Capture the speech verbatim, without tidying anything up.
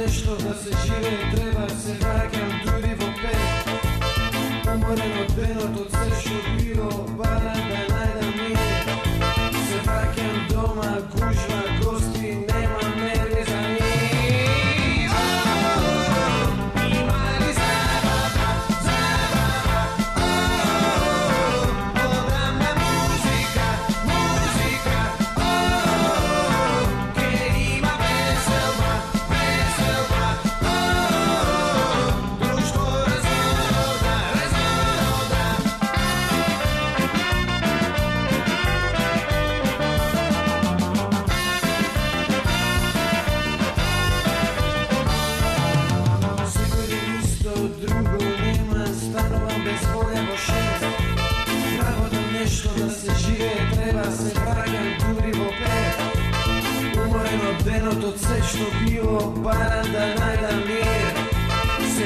nešto da se žive, treba se vraćam tudi v opet. Umoren od denot, od vse što bilo, bara da najdem mir. Se vraćam doma, gužva, gosti, nema nervi za njih. Oh, ima li zabava, zabava, oh, odamna muzika, muzika, oh, che ima veselba, veselba, oh, društvo razonoda, razonoda. Sigurno isto, drugo nema, stanovam bez volja po šest. Pravo da nešto da se žive, treba se vraćam tudi v opet. Umoren od denot, od vse što bilo, bara